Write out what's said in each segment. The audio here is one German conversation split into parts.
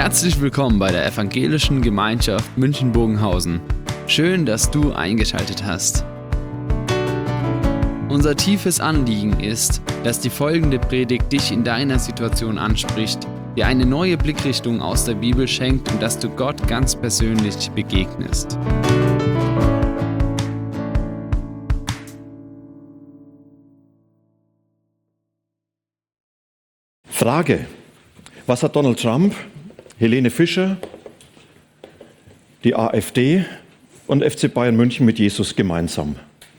Herzlich willkommen bei der Evangelischen Gemeinschaft München-Bogenhausen. Schön, dass du eingeschaltet hast. Unser tiefes Anliegen ist, dass die folgende Predigt dich in deiner Situation anspricht, dir eine neue Blickrichtung aus der Bibel schenkt und dass du Gott ganz persönlich begegnest. Frage: Was hat Donald Trump, Helene Fischer, die AfD und FC Bayern München mit Jesus gemeinsam?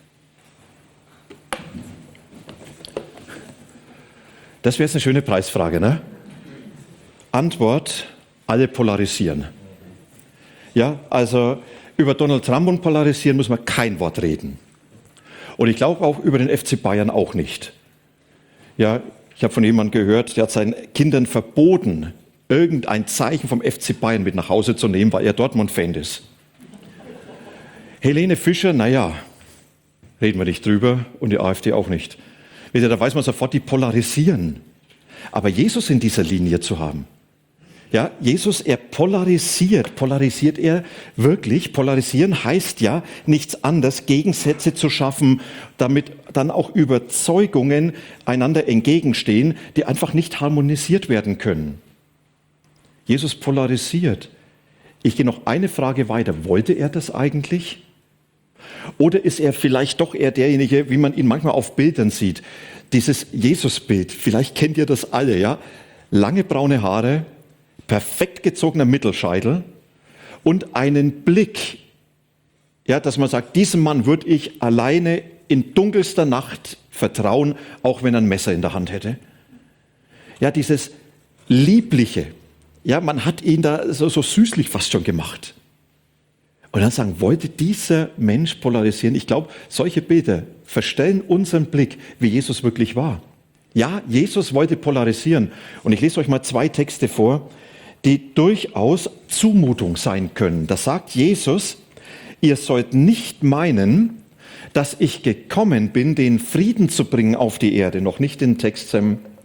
Das wäre jetzt eine schöne Preisfrage, ne? Antwort: alle polarisieren. Ja, also über Donald Trump und polarisieren muss man kein Wort reden. Und ich glaube auch über den FC Bayern auch nicht. Ja, ich habe von jemandem gehört, der hat seinen Kindern verboten, irgendein Zeichen vom FC Bayern mit nach Hause zu nehmen, weil er Dortmund-Fan ist. Helene Fischer, naja, reden wir nicht drüber, und die AfD auch nicht. Da weiß man sofort, die polarisieren. Aber Jesus in dieser Linie zu haben. Ja, Jesus, er polarisiert. Polarisiert er wirklich? Polarisieren heißt ja nichts anderes, Gegensätze zu schaffen, damit dann auch Überzeugungen einander entgegenstehen, die einfach nicht harmonisiert werden können. Jesus polarisiert. Ich gehe noch eine Frage weiter. Wollte er das eigentlich? Oder ist er vielleicht doch eher derjenige, wie man ihn manchmal auf Bildern sieht? Dieses Jesus-Bild, vielleicht kennt ihr das alle, ja? Lange braune Haare, perfekt gezogener Mittelscheitel und einen Blick, ja, dass man sagt, diesem Mann würde ich alleine in dunkelster Nacht vertrauen, auch wenn er ein Messer in der Hand hätte. Ja, dieses Liebliche, ja, man hat ihn da so süßlich fast schon gemacht. Und dann sagen, wollte dieser Mensch polarisieren? Ich glaube, solche Bilder verstellen unseren Blick, wie Jesus wirklich war. Ja, Jesus wollte polarisieren. Und ich lese euch mal 2 Texte vor, die durchaus Zumutung sein können. Da sagt Jesus: Ihr sollt nicht meinen, dass ich gekommen bin, den Frieden zu bringen auf die Erde. Noch nicht den Text.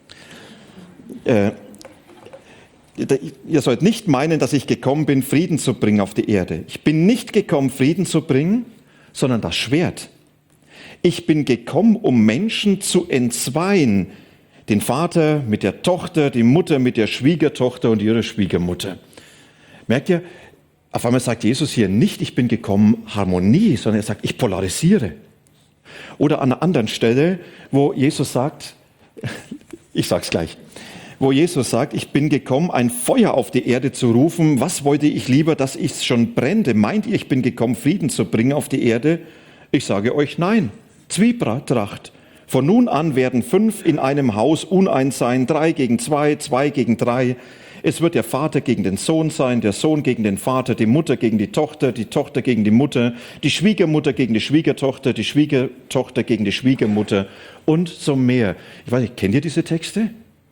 Ihr sollt nicht meinen, dass ich gekommen bin, Frieden zu bringen auf die Erde. Ich bin nicht gekommen, Frieden zu bringen, sondern das Schwert. Ich bin gekommen, um Menschen zu entzweien. Den Vater mit der Tochter, die Mutter mit der Schwiegertochter und ihrer Schwiegermutter. Merkt ihr, auf einmal sagt Jesus hier nicht, ich bin gekommen, Harmonie, sondern er sagt, ich polarisiere. Oder an einer anderen Stelle, wo Jesus sagt, ich sag's gleich, wo Jesus sagt, ich bin gekommen, ein Feuer auf die Erde zu rufen. Was wollte ich lieber, dass es schon brennte? Meint ihr, ich bin gekommen, Frieden zu bringen auf die Erde? Ich sage euch nein. Zwietracht. Von nun an werden 5 in einem Haus uneins sein, 3 gegen 2, 2 gegen 3. Es wird der Vater gegen den Sohn sein, der Sohn gegen den Vater, die Mutter gegen die Tochter gegen die Mutter, die Schwiegermutter gegen die Schwiegertochter, die Schwiegertochter gegen die Schwiegermutter und so mehr. Ich weiß nicht, kennt ihr diese Texte?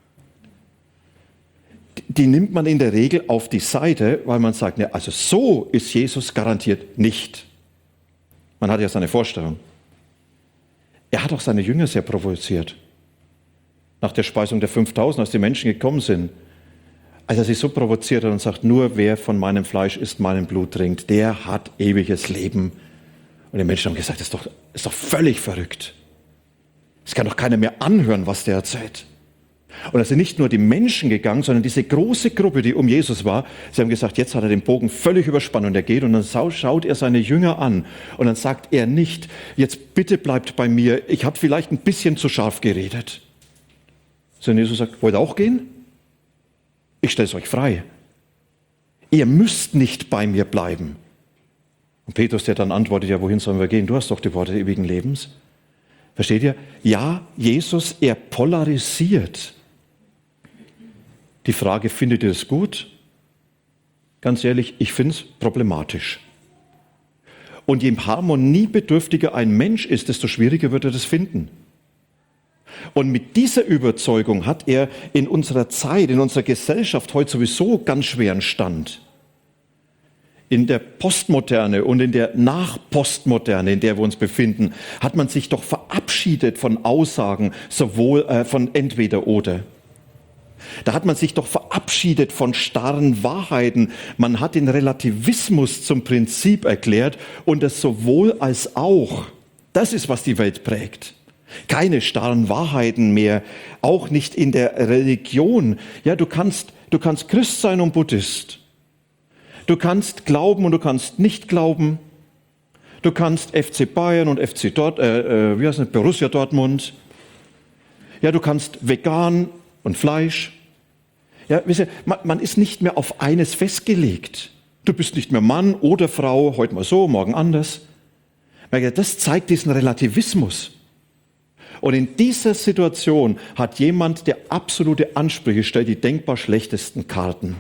Die nimmt man in der Regel auf die Seite, weil man sagt, ne, also so ist Jesus garantiert nicht. Man hat ja seine Vorstellung. Er hat auch seine Jünger sehr provoziert. Nach der Speisung der 5000, als die Menschen gekommen sind, als er sie so provoziert hat und sagt, nur wer von meinem Fleisch isst, meinem Blut trinkt, der hat ewiges Leben. Und die Menschen haben gesagt, das ist doch völlig verrückt. Es kann doch keiner mehr anhören, was der erzählt. Und da sind nicht nur die Menschen gegangen, sondern diese große Gruppe, die um Jesus war. Sie haben gesagt, jetzt hat er den Bogen völlig überspannt und er geht und dann schaut er seine Jünger an und dann sagt er nicht, jetzt bitte bleibt bei mir, ich habe vielleicht ein bisschen zu scharf geredet. Sondern Jesus sagt, wollt ihr auch gehen? Ich stelle es euch frei. Ihr müsst nicht bei mir bleiben. Und Petrus, der dann antwortet, ja, wohin sollen wir gehen? Du hast doch die Worte ewigen Lebens. Versteht ihr? Ja, Jesus, er polarisiert. Die Frage, findet ihr das gut? Ganz ehrlich, ich finde es problematisch. Und je harmoniebedürftiger ein Mensch ist, desto schwieriger wird er das finden. Und mit dieser Überzeugung hat er in unserer Zeit, in unserer Gesellschaft heute sowieso ganz schweren Stand. In der Postmoderne und in der Nachpostmoderne, in der wir uns befinden, hat man sich doch verabschiedet von Aussagen, sowohl von entweder oder. Da hat man sich doch verabschiedet von starren Wahrheiten. Man hat den Relativismus zum Prinzip erklärt und das sowohl als auch. Das ist, was die Welt prägt. Keine starren Wahrheiten mehr, auch nicht in der Religion. Ja, du kannst Christ sein und Buddhist. Du kannst glauben und du kannst nicht glauben. Du kannst FC Bayern und Borussia Dortmund. Ja, du kannst vegan und Fleisch. Ja, wisst ihr, man ist nicht mehr auf eines festgelegt. Du bist nicht mehr Mann oder Frau, heute mal so, morgen anders. Das zeigt diesen Relativismus. Und in dieser Situation hat jemand, der absolute Ansprüche stellt, die denkbar schlechtesten Karten.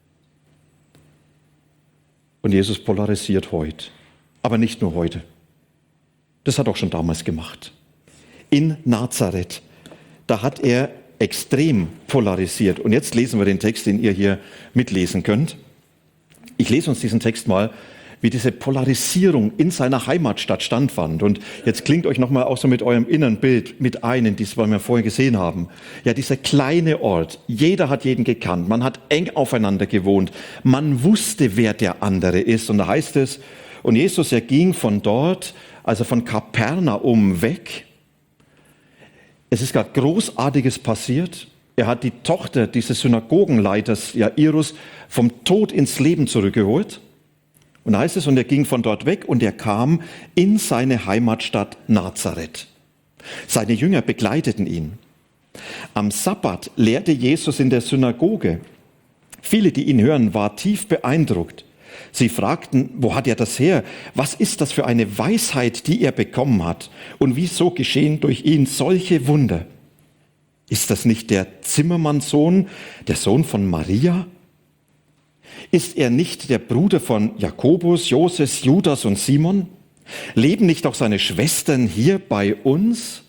Und Jesus polarisiert heute. Aber nicht nur heute. Das hat er auch schon damals gemacht. In Nazareth, da hat er extrem polarisiert. Und jetzt lesen wir den Text, den ihr hier mitlesen könnt. Ich lese uns diesen Text mal, wie diese Polarisierung in seiner Heimatstadt stattfand. Und jetzt klingt euch nochmal auch so mit eurem inneren Bild mit ein, in das, was wir vorher gesehen haben. Ja, dieser kleine Ort, jeder hat jeden gekannt, man hat eng aufeinander gewohnt, man wusste, wer der andere ist. Und da heißt es, und Jesus, er ging von dort, also von Kapernaum weg. Es ist gerade Großartiges passiert. Er hat die Tochter dieses Synagogenleiters Jairus vom Tod ins Leben zurückgeholt. Und da heißt es, und er ging von dort weg und er kam in seine Heimatstadt Nazareth. Seine Jünger begleiteten ihn. Am Sabbat lehrte Jesus in der Synagoge. Viele, die ihn hören, waren tief beeindruckt. Sie fragten, wo hat er das her? Was ist das für eine Weisheit, die er bekommen hat? Und wieso geschehen durch ihn solche Wunder? Ist das nicht der Zimmermannssohn, der Sohn von Maria? Ist er nicht der Bruder von Jakobus, Joses, Judas und Simon? Leben nicht auch seine Schwestern hier bei uns?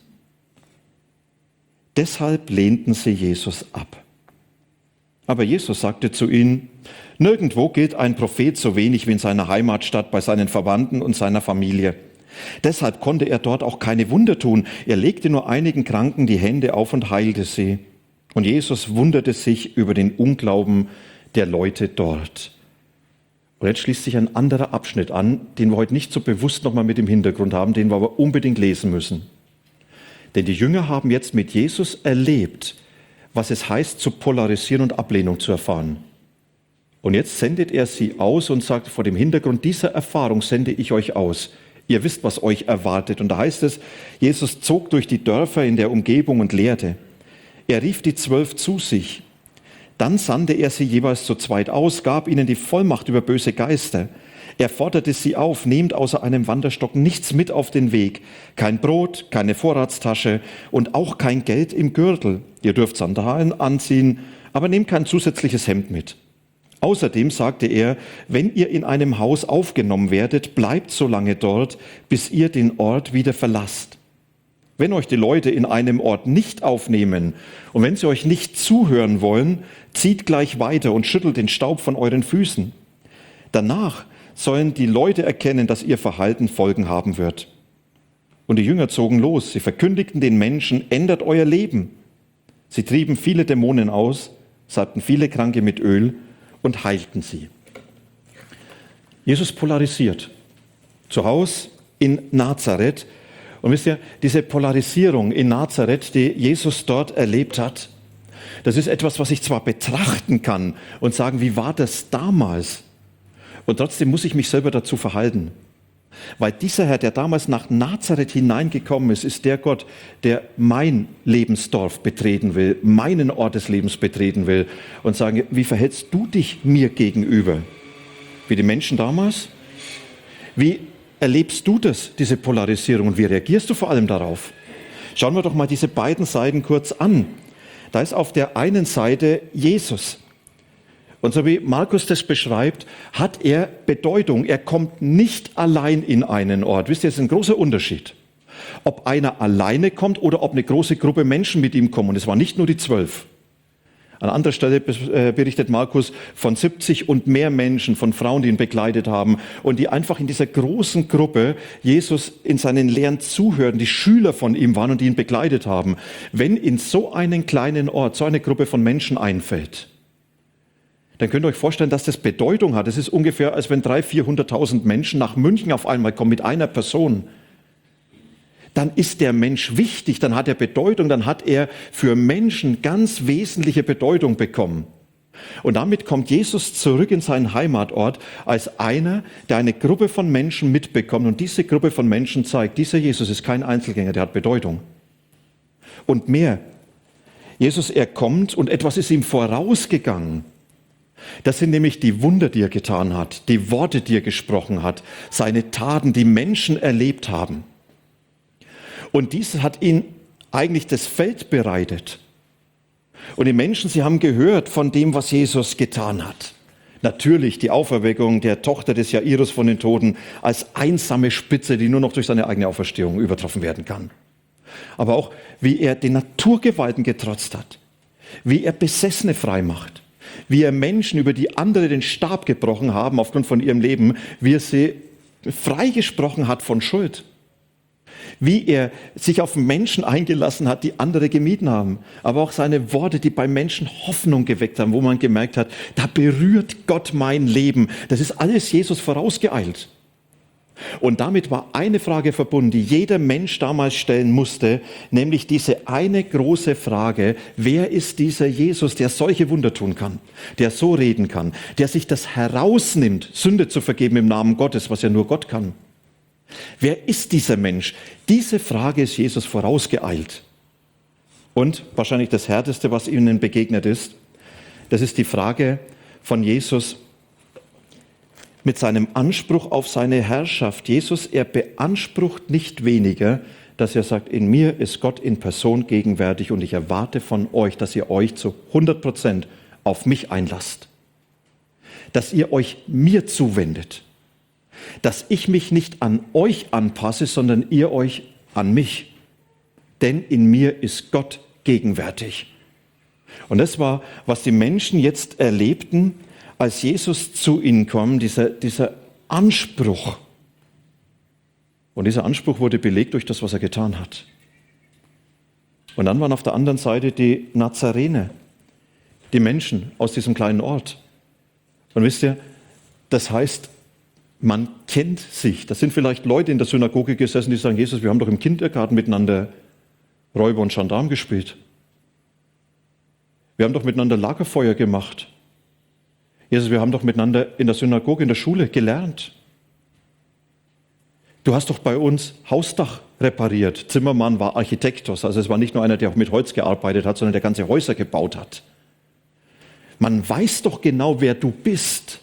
Deshalb lehnten sie Jesus ab. Aber Jesus sagte zu ihnen, nirgendwo gilt ein Prophet so wenig wie in seiner Heimatstadt bei seinen Verwandten und seiner Familie. Deshalb konnte er dort auch keine Wunder tun. Er legte nur einigen Kranken die Hände auf und heilte sie. Und Jesus wunderte sich über den Unglauben der Leute dort. Und jetzt schließt sich ein anderer Abschnitt an, den wir heute nicht so bewusst nochmal mit im Hintergrund haben, den wir aber unbedingt lesen müssen. Denn die Jünger haben jetzt mit Jesus erlebt, was es heißt, zu polarisieren und Ablehnung zu erfahren. Und jetzt sendet er sie aus und sagt, vor dem Hintergrund dieser Erfahrung sende ich euch aus. Ihr wisst, was euch erwartet. Und da heißt es, Jesus zog durch die Dörfer in der Umgebung und lehrte. Er rief die 12 zu sich. Dann sandte er sie jeweils zu zweit aus, gab ihnen die Vollmacht über böse Geister. Er forderte sie auf, nehmt außer einem Wanderstock nichts mit auf den Weg. Kein Brot, keine Vorratstasche und auch kein Geld im Gürtel. Ihr dürft Sandalen anziehen, aber nehmt kein zusätzliches Hemd mit. Außerdem sagte er, wenn ihr in einem Haus aufgenommen werdet, bleibt so lange dort, bis ihr den Ort wieder verlasst. Wenn euch die Leute in einem Ort nicht aufnehmen und wenn sie euch nicht zuhören wollen, zieht gleich weiter und schüttelt den Staub von euren Füßen. Danach sollen die Leute erkennen, dass ihr Verhalten Folgen haben wird. Und die Jünger zogen los. Sie verkündigten den Menschen, ändert euer Leben. Sie trieben viele Dämonen aus, salbten viele Kranke mit Öl und heilten sie. Jesus polarisiert. Zu Hause in Nazareth. Und wisst ihr, diese Polarisierung in Nazareth, die Jesus dort erlebt hat, das ist etwas, was ich zwar betrachten kann und sagen, wie war das damals? Und trotzdem muss ich mich selber dazu verhalten. Weil dieser Herr, der damals nach Nazareth hineingekommen ist, ist der Gott, der mein Lebensdorf betreten will, meinen Ort des Lebens betreten will und sagen, wie verhältst du dich mir gegenüber? Wie die Menschen damals? Wie erlebst du das, diese Polarisierung, und wie reagierst du vor allem darauf? Schauen wir doch mal diese beiden Seiten kurz an. Da ist auf der einen Seite Jesus. Und so wie Markus das beschreibt, hat er Bedeutung. Er kommt nicht allein in einen Ort. Wisst ihr, das ist ein großer Unterschied. Ob einer alleine kommt oder ob eine große Gruppe Menschen mit ihm kommen. Und es waren nicht nur die 12. An anderer Stelle berichtet Markus von 70 und mehr Menschen, von Frauen, die ihn begleitet haben und die einfach in dieser großen Gruppe Jesus in seinen Lehren zuhörten, die Schüler von ihm waren und die ihn begleitet haben. Wenn in so einen kleinen Ort so eine Gruppe von Menschen einfällt, dann könnt ihr euch vorstellen, dass das Bedeutung hat. Es ist ungefähr, als wenn 300.000, 400.000 Menschen nach München auf einmal kommen mit einer Person. Dann ist der Mensch wichtig, dann hat er Bedeutung, dann hat er für Menschen ganz wesentliche Bedeutung bekommen. Und damit kommt Jesus zurück in seinen Heimatort als einer, der eine Gruppe von Menschen mitbekommt. Und diese Gruppe von Menschen zeigt, dieser Jesus ist kein Einzelgänger, der hat Bedeutung. Und mehr, Jesus, er kommt und etwas ist ihm vorausgegangen. Das sind nämlich die Wunder, die er getan hat, die Worte, die er gesprochen hat, seine Taten, die Menschen erlebt haben. Und dies hat ihn eigentlich das Feld bereitet. Und die Menschen, sie haben gehört von dem, was Jesus getan hat. Natürlich die Auferweckung der Tochter des Jairus von den Toten als einsame Spitze, die nur noch durch seine eigene Auferstehung übertroffen werden kann. Aber auch, wie er den Naturgewalten getrotzt hat, wie er Besessene frei macht, wie er Menschen, über die andere den Stab gebrochen haben aufgrund von ihrem Leben, wie er sie freigesprochen hat von Schuld. Wie er sich auf Menschen eingelassen hat, die andere gemieden haben. Aber auch seine Worte, die bei Menschen Hoffnung geweckt haben, wo man gemerkt hat, da berührt Gott mein Leben. Das ist alles Jesus vorausgeeilt. Und damit war eine Frage verbunden, die jeder Mensch damals stellen musste, nämlich diese eine große Frage: Wer ist dieser Jesus, der solche Wunder tun kann, der so reden kann, der sich das herausnimmt, Sünde zu vergeben im Namen Gottes, was ja nur Gott kann? Wer ist dieser Mensch? Diese Frage ist Jesus vorausgeeilt. Und wahrscheinlich das Härteste, was ihnen begegnet ist, das ist die Frage von Jesus mit seinem Anspruch auf seine Herrschaft. Jesus, er beansprucht nicht weniger, dass er sagt, in mir ist Gott in Person gegenwärtig und ich erwarte von euch, dass ihr euch zu 100% auf mich einlasst. Dass ihr euch mir zuwendet. Dass ich mich nicht an euch anpasse, sondern ihr euch an mich. Denn in mir ist Gott gegenwärtig. Und das war, was die Menschen jetzt erlebten, als Jesus zu ihnen kam, dieser Anspruch. Und dieser Anspruch wurde belegt durch das, was er getan hat. Und dann waren auf der anderen Seite die Nazarener, die Menschen aus diesem kleinen Ort. Und wisst ihr, das heißt, man kennt sich. Das sind vielleicht Leute in der Synagoge gesessen, die sagen, Jesus, wir haben doch im Kindergarten miteinander Räuber und Gendarm gespielt. Wir haben doch miteinander Lagerfeuer gemacht. Jesus, wir haben doch miteinander in der Synagoge, in der Schule gelernt. Du hast doch bei uns Hausdach repariert. Zimmermann war Architektos, also es war nicht nur einer, der auch mit Holz gearbeitet hat, sondern der ganze Häuser gebaut hat. Man weiß doch genau, wer du bist.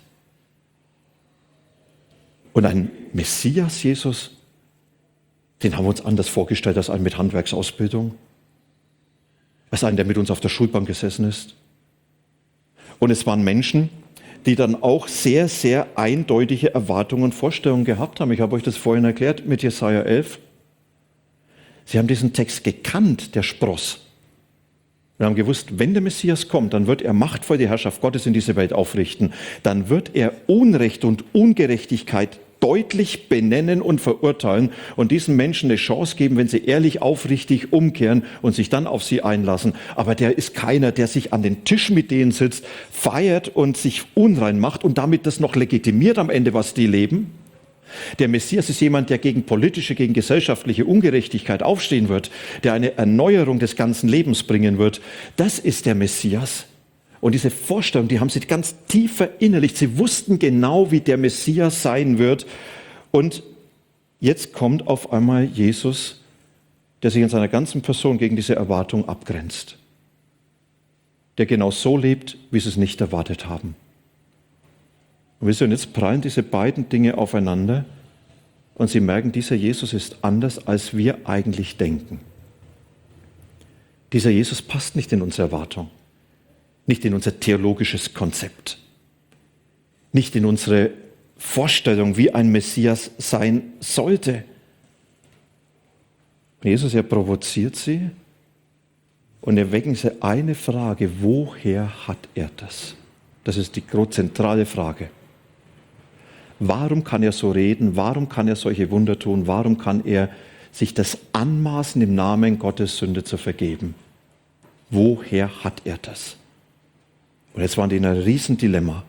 Und ein Messias, Jesus, den haben wir uns anders vorgestellt als einen mit Handwerksausbildung, als einen, der mit uns auf der Schulbank gesessen ist. Und es waren Menschen, die dann auch sehr, sehr eindeutige Erwartungen und Vorstellungen gehabt haben. Ich habe euch das vorhin erklärt mit Jesaja 11. Sie haben diesen Text gekannt, der Spross. Wir haben gewusst, wenn der Messias kommt, dann wird er machtvoll die Herrschaft Gottes in diese Welt aufrichten. Dann wird er Unrecht und Ungerechtigkeit deutlich benennen und verurteilen und diesen Menschen eine Chance geben, wenn sie ehrlich, aufrichtig umkehren und sich dann auf sie einlassen. Aber der ist keiner, der sich an den Tisch mit denen sitzt, feiert und sich unrein macht und damit das noch legitimiert am Ende, was die leben. Der Messias ist jemand, der gegen politische, gegen gesellschaftliche Ungerechtigkeit aufstehen wird, der eine Erneuerung des ganzen Lebens bringen wird. Das ist der Messias. Und diese Vorstellung, die haben sie ganz tief verinnerlicht. Sie wussten genau, wie der Messias sein wird. Und jetzt kommt auf einmal Jesus, der sich in seiner ganzen Person gegen diese Erwartung abgrenzt. Der genau so lebt, wie sie es nicht erwartet haben. Und wisst ihr, und jetzt prallen diese beiden Dinge aufeinander und sie merken, dieser Jesus ist anders, als wir eigentlich denken. Dieser Jesus passt nicht in unsere Erwartung. Nicht in unser theologisches Konzept, nicht in unsere Vorstellung, wie ein Messias sein sollte. Jesus, er provoziert sie Und erwecken sie eine Frage: Woher hat er das? Das ist die zentrale Frage. Warum kann er so reden? Warum kann er solche Wunder tun? Warum kann er sich das anmaßen, im Namen Gottes Sünde zu vergeben? Woher hat er das? Und jetzt waren die in einem riesen Dilemma.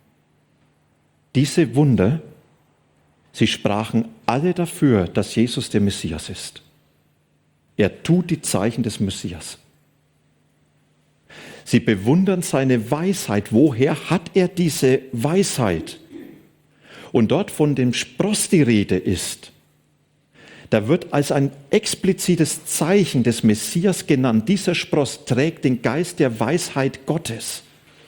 Diese Wunder, sie sprachen alle dafür, dass Jesus der Messias ist. Er tut die Zeichen des Messias. Sie bewundern seine Weisheit. Woher hat er diese Weisheit? Und dort von dem Spross die Rede ist, da wird als ein explizites Zeichen des Messias genannt. Dieser Spross trägt den Geist der Weisheit Gottes.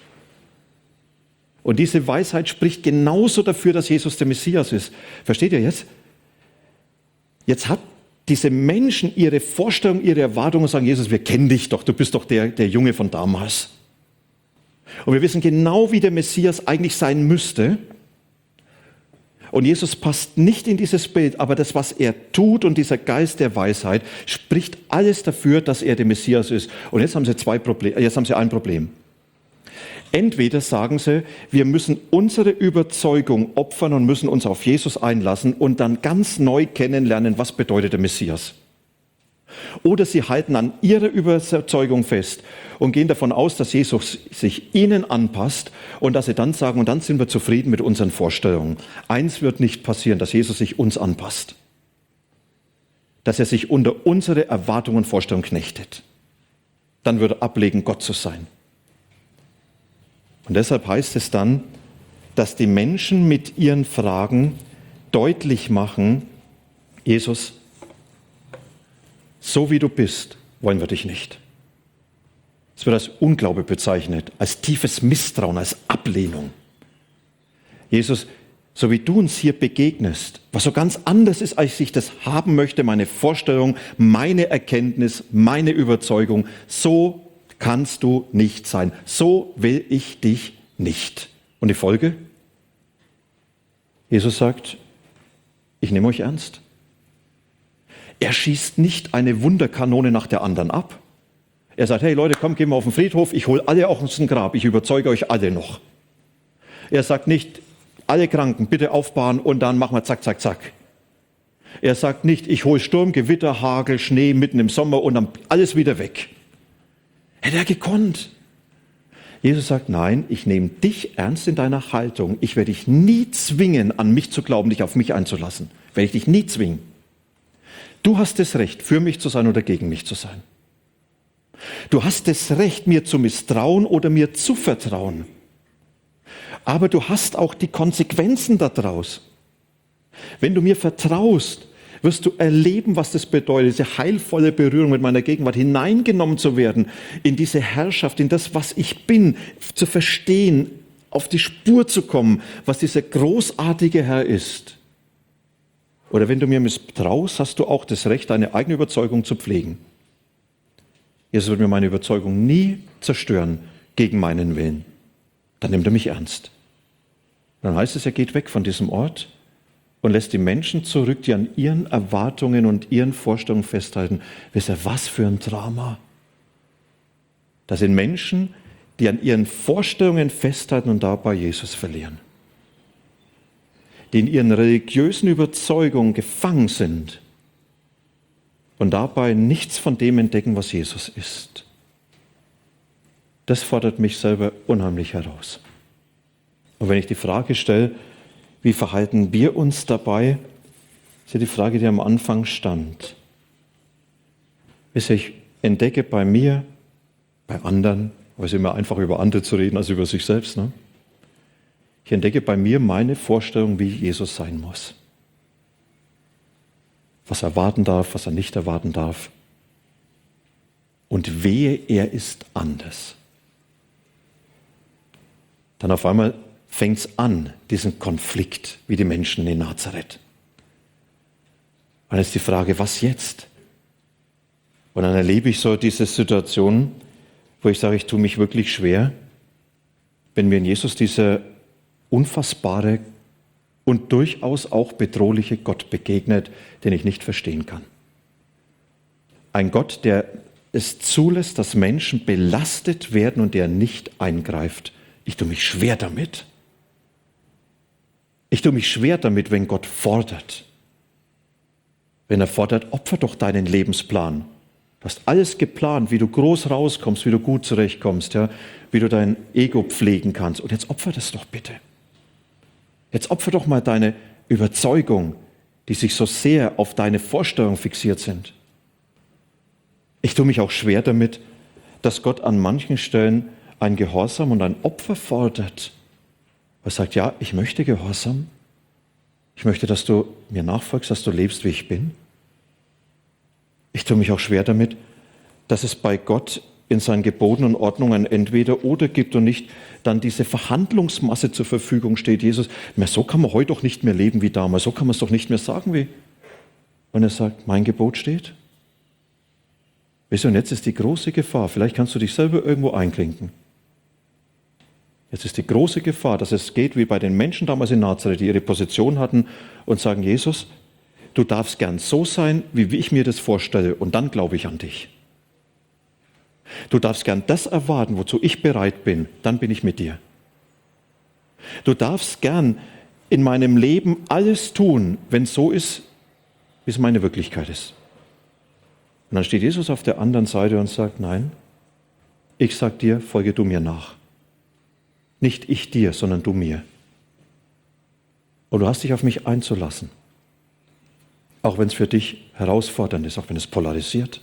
Und diese Weisheit spricht genauso dafür, dass Jesus der Messias ist. Versteht ihr jetzt? Jetzt hat diese Menschen ihre Vorstellung, ihre Erwartungen und sagen: Jesus, wir kennen dich doch, du bist doch der Junge von damals. Und wir wissen genau, wie der Messias eigentlich sein müsste. Und Jesus passt nicht in dieses Bild, aber das, was er tut und dieser Geist der Weisheit, spricht alles dafür, dass er der Messias ist. Und jetzt haben sie ein Problem. Entweder sagen sie, wir müssen unsere Überzeugung opfern und müssen uns auf Jesus einlassen und dann ganz neu kennenlernen, was bedeutet der Messias. Oder sie halten an ihrer Überzeugung fest und gehen davon aus, dass Jesus sich ihnen anpasst und dass sie dann sagen, und dann sind wir zufrieden mit unseren Vorstellungen. Eins wird nicht passieren, dass Jesus sich uns anpasst. Dass er sich unter unsere Erwartungen und Vorstellungen knechtet. Dann würde er ablegen, Gott zu sein. Und deshalb heißt es dann, dass die Menschen mit ihren Fragen deutlich machen: Jesus, so wie du bist, wollen wir dich nicht. Es wird als Unglaube bezeichnet, als tiefes Misstrauen, als Ablehnung. Jesus, so wie du uns hier begegnest, was so ganz anders ist, als ich das haben möchte, meine Vorstellung, meine Erkenntnis, meine Überzeugung, so kannst du nicht sein. So will ich dich nicht. Und die Folge? Jesus sagt: Ich nehme euch ernst. Er schießt nicht eine Wunderkanone nach der anderen ab. Er sagt: Hey Leute, komm, gehen wir auf den Friedhof, ich hole alle auch aus dem Grab, ich überzeuge euch alle noch. Er sagt nicht: Alle Kranken bitte aufbauen und dann machen wir zack, zack, zack. Er sagt nicht: Ich hole Sturm, Gewitter, Hagel, Schnee mitten im Sommer und dann alles wieder weg. Hätte er gekonnt. Jesus sagt: Nein, ich nehme dich ernst in deiner Haltung. Ich werde dich nie zwingen, an mich zu glauben, dich auf mich einzulassen. Werde ich dich nie zwingen. Du hast das Recht, für mich zu sein oder gegen mich zu sein. Du hast das Recht, mir zu misstrauen oder mir zu vertrauen. Aber du hast auch die Konsequenzen daraus. Wenn du mir vertraust, wirst du erleben, was das bedeutet, diese heilvolle Berührung mit meiner Gegenwart, hineingenommen zu werden in diese Herrschaft, in das, was ich bin, zu verstehen, auf die Spur zu kommen, was dieser großartige Herr ist. Oder wenn du mir misstraust, hast du auch das Recht, deine eigene Überzeugung zu pflegen. Jesus wird mir meine Überzeugung nie zerstören gegen meinen Willen. Dann nimmt er mich ernst. Dann heißt es, er geht weg von diesem Ort und lässt die Menschen zurück, die an ihren Erwartungen und ihren Vorstellungen festhalten. Wisst ihr, was für ein Drama? Das sind Menschen, die an ihren Vorstellungen festhalten und dabei Jesus verlieren. Die in ihren religiösen Überzeugungen gefangen sind und dabei nichts von dem entdecken, was Jesus ist. Das fordert mich selber unheimlich heraus. Und wenn ich die Frage stelle, wie verhalten wir uns dabei, ist ja die Frage, die am Anfang stand. Ich entdecke bei mir, bei anderen, aber es ist immer einfacher über andere zu reden als über sich selbst, ne? Ich entdecke bei mir meine Vorstellung, wie Jesus sein muss. Was er erwarten darf, was er nicht erwarten darf. Und wehe, er ist anders. Dann auf einmal fängt es an, diesen Konflikt, wie die Menschen in Nazareth. Und dann ist die Frage, was jetzt? Und dann erlebe ich so diese Situation, wo ich sage, ich tue mich wirklich schwer, wenn mir in Jesus dieser unfassbare und durchaus auch bedrohliche Gott begegnet, den ich nicht verstehen kann. Ein Gott, der es zulässt, dass Menschen belastet werden und der nicht eingreift. Ich tue mich schwer damit. Ich tue mich schwer damit, wenn Gott fordert. Wenn er fordert, opfer doch deinen Lebensplan. Du hast alles geplant, wie du groß rauskommst, wie du gut zurechtkommst, ja, wie du dein Ego pflegen kannst. Und jetzt opfer das doch bitte. Jetzt opfer doch mal deine Überzeugung, die sich so sehr auf deine Vorstellung fixiert sind. Ich tue mich auch schwer damit, dass Gott an manchen Stellen ein Gehorsam und ein Opfer fordert. Er sagt, ja, ich möchte Gehorsam. Ich möchte, dass du mir nachfolgst, dass du lebst, wie ich bin. Ich tue mich auch schwer damit, dass es bei Gott in seinen Geboten und Ordnungen ein Entweder-Oder gibt und nicht dann diese Verhandlungsmasse zur Verfügung steht. Jesus, so kann man heute doch nicht mehr leben wie damals, so kann man es doch nicht mehr sagen wie. Und er sagt, mein Gebot steht. Weißt du, und jetzt ist die große Gefahr, vielleicht kannst du dich selber irgendwo einklinken. Jetzt ist die große Gefahr, dass es geht wie bei den Menschen damals in Nazareth, die ihre Position hatten und sagen, Jesus, du darfst gern so sein, wie ich mir das vorstelle, und dann glaube ich an dich. Du darfst gern das erwarten, wozu ich bereit bin, dann bin ich mit dir. Du darfst gern in meinem Leben alles tun, wenn es so ist, wie es meine Wirklichkeit ist. Und dann steht Jesus auf der anderen Seite und sagt, nein, ich sag dir, folge du mir nach. Nicht ich dir, sondern du mir. Und du hast dich auf mich einzulassen. Auch wenn es für dich herausfordernd ist, auch wenn es polarisiert.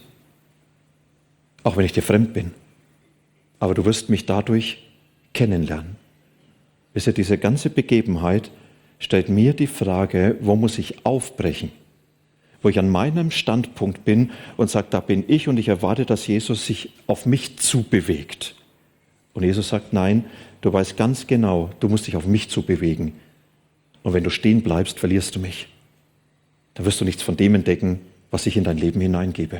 Auch wenn ich dir fremd bin. Aber du wirst mich dadurch kennenlernen. Wisst ihr, diese ganze Begebenheit stellt mir die Frage, wo muss ich aufbrechen? Wo ich an meinem Standpunkt bin und sage, da bin ich und ich erwarte, dass Jesus sich auf mich zubewegt. Und Jesus sagt, nein, du weißt ganz genau, du musst dich auf mich zubewegen. Und wenn du stehen bleibst, verlierst du mich. Da wirst du nichts von dem entdecken, was ich in dein Leben hineingebe.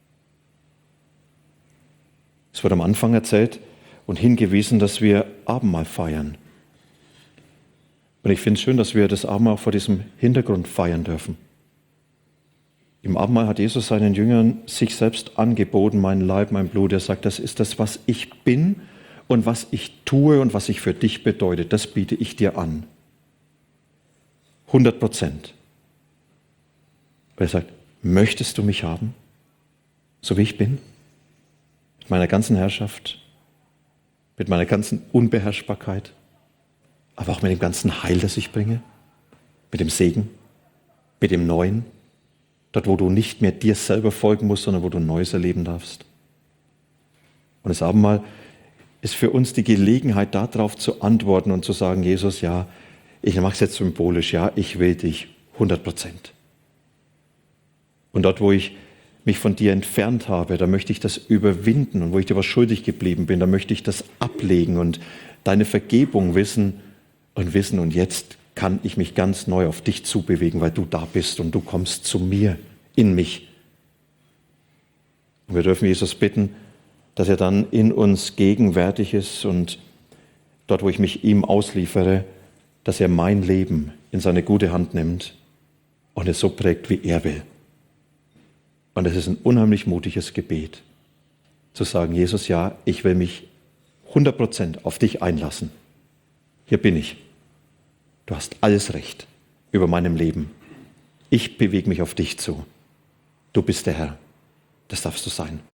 Es wird am Anfang erzählt und hingewiesen, dass wir Abendmahl feiern. Und ich finde es schön, dass wir das Abendmahl auch vor diesem Hintergrund feiern dürfen. Im Abendmahl hat Jesus seinen Jüngern sich selbst angeboten, mein Leib, mein Blut. Er sagt, das ist das, was ich bin und was ich tue und was ich für dich bedeutet. Das biete ich dir an. 100%. Er sagt, möchtest du mich haben, so wie ich bin? Mit meiner ganzen Herrschaft, mit meiner ganzen Unbeherrschbarkeit, aber auch mit dem ganzen Heil, das ich bringe, mit dem Segen, mit dem Neuen, dort, wo du nicht mehr dir selber folgen musst, sondern wo du Neues erleben darfst. Und das Abendmahl ist für uns die Gelegenheit, darauf zu antworten und zu sagen, Jesus, ja, ich mache es jetzt symbolisch, ja, ich will dich 100%. Und dort, wo ich mich von dir entfernt habe, da möchte ich das überwinden. Und wo ich dir was schuldig geblieben bin, da möchte ich das ablegen und deine Vergebung wissen. Und jetzt kann ich mich ganz neu auf dich zubewegen, weil du da bist und du kommst zu mir, in mich. Und wir dürfen Jesus bitten, dass er dann in uns gegenwärtig ist und dort, wo ich mich ihm ausliefere, dass er mein Leben in seine gute Hand nimmt und es so prägt, wie er will. Und es ist ein unheimlich mutiges Gebet, zu sagen, Jesus, ja, ich will mich 100% auf dich einlassen. Hier bin ich. Du hast alles Recht über meinem Leben. Ich bewege mich auf dich zu. Du bist der Herr. Das darfst du sein.